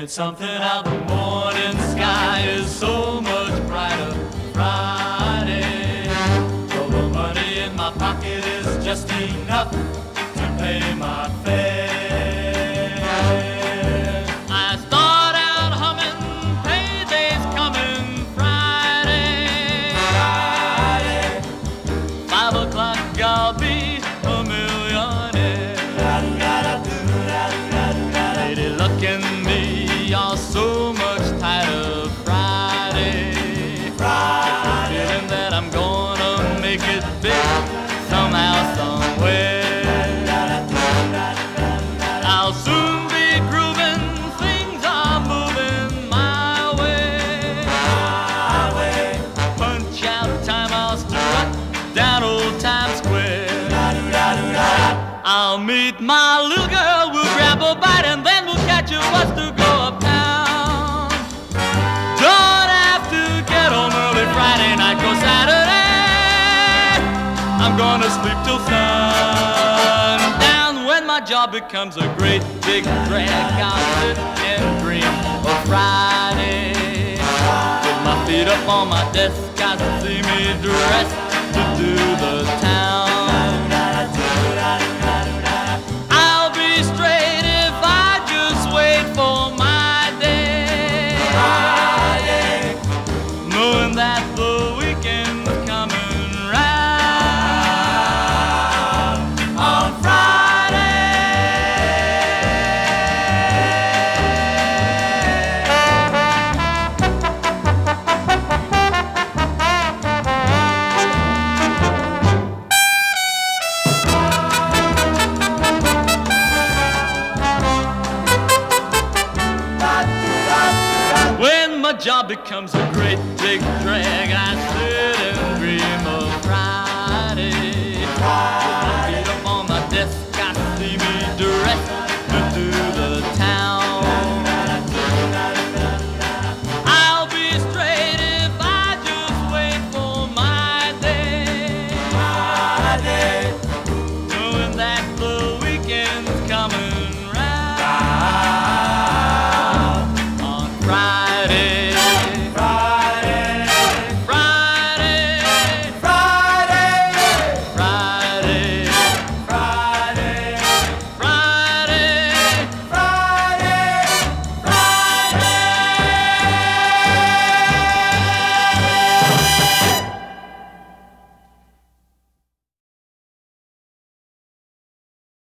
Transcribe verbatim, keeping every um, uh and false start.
It's something how the morning sky is so much brighter Friday. Though the money in my pocket is just enough to pay my fare. I start out humming, payday's coming Friday. Friday. Five o'clock I'll be a millionaire. Lady, look and me are so much tighter Friday. Friday. Feeling that I'm gonna make it big somehow, somewhere. I'll soon be grooving, things are moving my way. My way. Punch out time, I'll strut down old Times Square. I'll meet my little girl, we'll grab a bite and then we'll catch a bus to go uptown. Don't have to get home early Friday night, 'cause Saturday I'm gonna sleep till sundown. When my job becomes a great big drag, I'll sit and dream of Friday. With my feet up on my desk, I see me dressed to do the town. I'll be straight if I just wait for my day. Friday. Knowing that the weekend's coming round on Friday. When my job becomes a great big drag, I sit